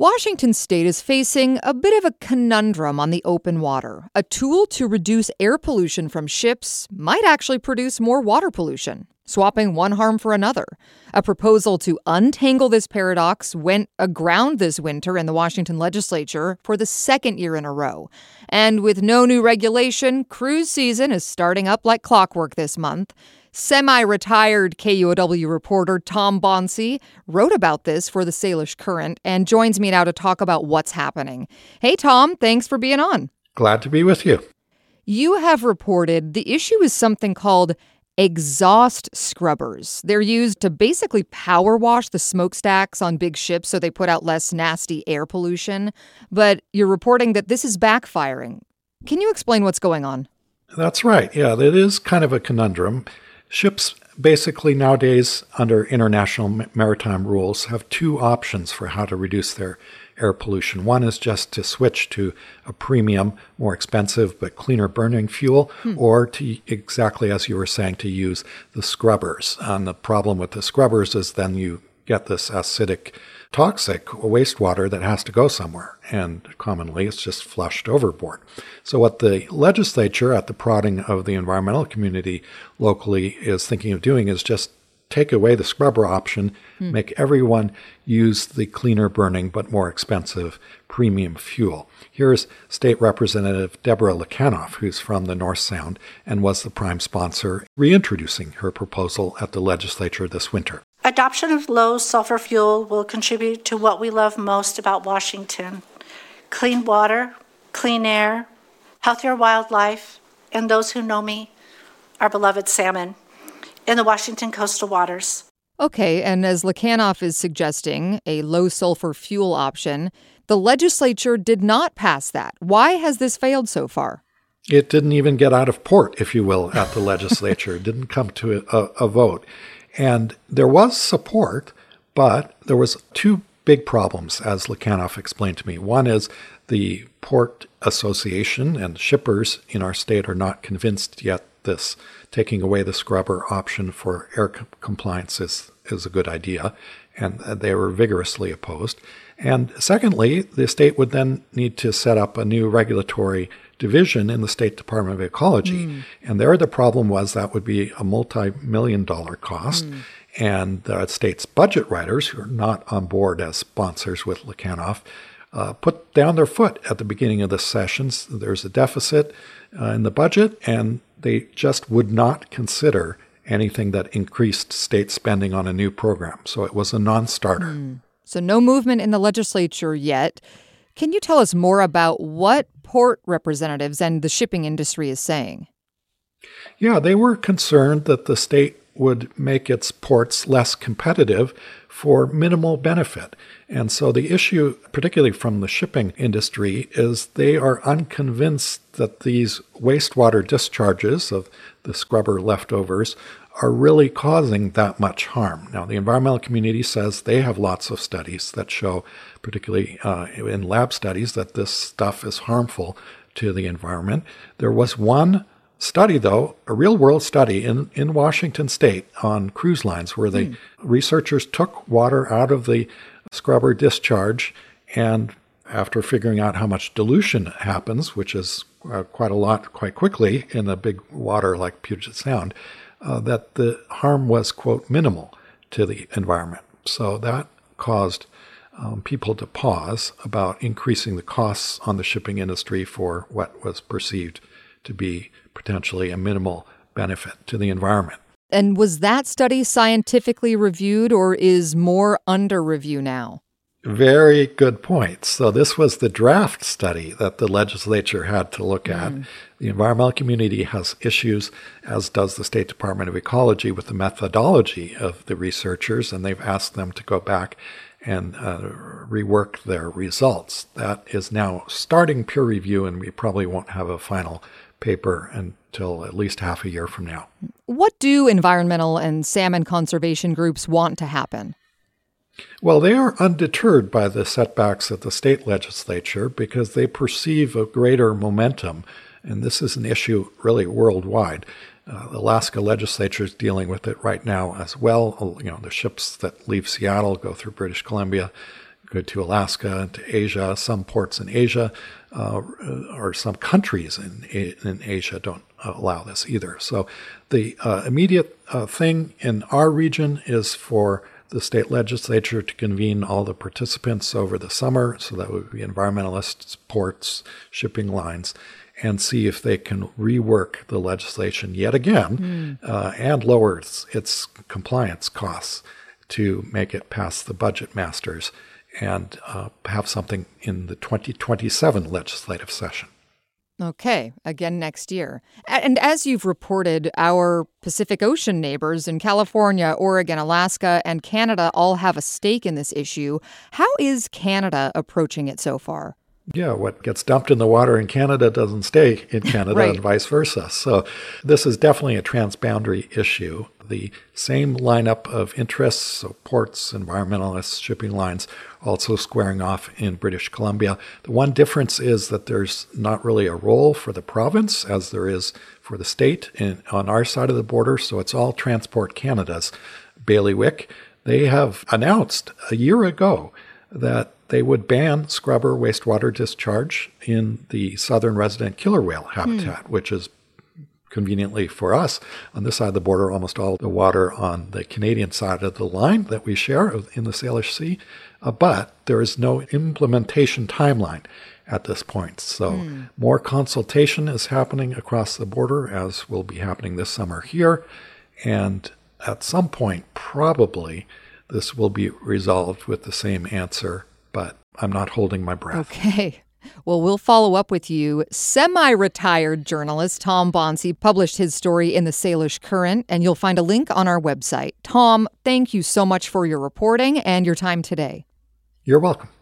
Washington state is facing a bit of a conundrum on the open water. A tool to reduce air pollution from ships might actually produce more water pollution, swapping one harm for another. A proposal to untangle this paradox went aground this winter in the Washington legislature for the second year in a row. And with no new regulation, cruise season is starting up like clockwork this month. Semi-retired KUOW reporter Tom Bonsi wrote about this for the Salish Current and joins me now to talk about what's happening. Hey, Tom, thanks for being on. Glad to be with you. You have reported the issue is something called exhaust scrubbers. They're used to basically power wash the smokestacks on big ships so they put out less nasty air pollution. But you're reporting that this is backfiring. Can you explain what's going on? That's right. Yeah, it is kind of a conundrum. Ships basically nowadays, under international maritime rules, have two options for how to reduce their air pollution. One is just to switch to a premium, more expensive but cleaner burning fuel, or to, exactly as you were saying, to use the scrubbers. And the problem with the scrubbers is then you get this acidic, toxic wastewater that has to go somewhere, and commonly it's just flushed overboard. So what the legislature, at the prodding of the environmental community locally, is thinking of doing is just take away the scrubber option, make everyone use the cleaner burning but more expensive premium fuel. Here's State Representative Deborah Lekanoff, who's from the North Sound and was the prime sponsor, reintroducing her proposal at the legislature this winter. Adoption of low sulfur fuel will contribute to what we love most about Washington: clean water, clean air, healthier wildlife, and those who know me, our beloved salmon in the Washington coastal waters. Okay, and as Lekanoff is suggesting, a low-sulfur fuel option, the legislature did not pass that. Why has this failed so far? It didn't even get out of port, if you will, at the legislature. It didn't come to a vote. And there was support, but there was two big problems, as Lekanoff explained to me. One is the Port Association and shippers in our state are not convinced yet this taking away the scrubber option for air compliance is a good idea, and they were vigorously opposed. And secondly, the state would then need to set up a new regulatory division in the State Department of Ecology. And there the problem was that would be a multi-million-dollar cost. And the state's budget writers, who are not on board as sponsors with Lekanoff, put down their foot at the beginning of the sessions. There's a deficit in the budget, and they just would not consider anything that increased state spending on a new program. So it was a non-starter. So no movement in the legislature yet. Can you tell us more about what port representatives and the shipping industry is saying? Yeah, they were concerned that the state would make its ports less competitive for minimal benefit. And so the issue, particularly from the shipping industry, is they are unconvinced that these wastewater discharges of the scrubber leftovers are really causing that much harm. Now, the environmental community says they have lots of studies that show, particularly in lab studies, that this stuff is harmful to the environment. There was one study, though, a real-world study in Washington state on cruise lines where the researchers took water out of the scrubber discharge, and after figuring out how much dilution happens, which is quite a lot quite quickly in a big water like Puget Sound, that the harm was, quote, minimal to the environment. So that caused people to pause about increasing the costs on the shipping industry for what was perceived to be potentially a minimal benefit to the environment. And was that study scientifically reviewed or is more under review now? Very good point. So this was the draft study that the legislature had to look at. The environmental community has issues, as does the State Department of Ecology, with the methodology of the researchers, and they've asked them to go back and rework their results. That is now starting peer review, and we probably won't have a final paper until at least half a year from now. What do environmental and salmon conservation groups want to happen? Well, they are undeterred by the setbacks at the state legislature because they perceive a greater momentum, and this is an issue really worldwide. The Alaska legislature is dealing with it right now as well. The ships that leave Seattle go through British Columbia, good to Alaska and to Asia. Some ports in Asia or some countries in Asia don't allow this either. So the immediate thing in our region is for the state legislature to convene all the participants over the summer, so that would be environmentalists, ports, shipping lines, and see if they can rework the legislation yet again and lower its compliance costs to make it past the budget masters and have something in the 2027 legislative session. Okay, again next year. And as you've reported, our Pacific Ocean neighbors in California, Oregon, Alaska, and Canada all have a stake in this issue. How is Canada approaching it so far? Yeah, what gets dumped in the water in Canada doesn't stay in Canada Right. and vice versa. So this is definitely a transboundary issue. The same lineup of interests, so ports, environmentalists, shipping lines, also squaring off in British Columbia. The one difference is that there's not really a role for the province as there is for the state on our side of the border, so it's all Transport Canada's bailiwick. They have announced a year ago that they would ban scrubber wastewater discharge in the southern resident killer whale habitat, which is conveniently for us on this side of the border, almost all the water on the Canadian side of the line that we share in the Salish Sea. But there is no implementation timeline at this point. So more consultation is happening across the border, as will be happening this summer here. And at some point, probably, this will be resolved with the same answer, but I'm not holding my breath. Okay. Well, we'll follow up with you. Semi-retired journalist Tom Bonsi published his story in the Salish Current, and you'll find a link on our website. Tom, thank you so much for your reporting and your time today. You're welcome.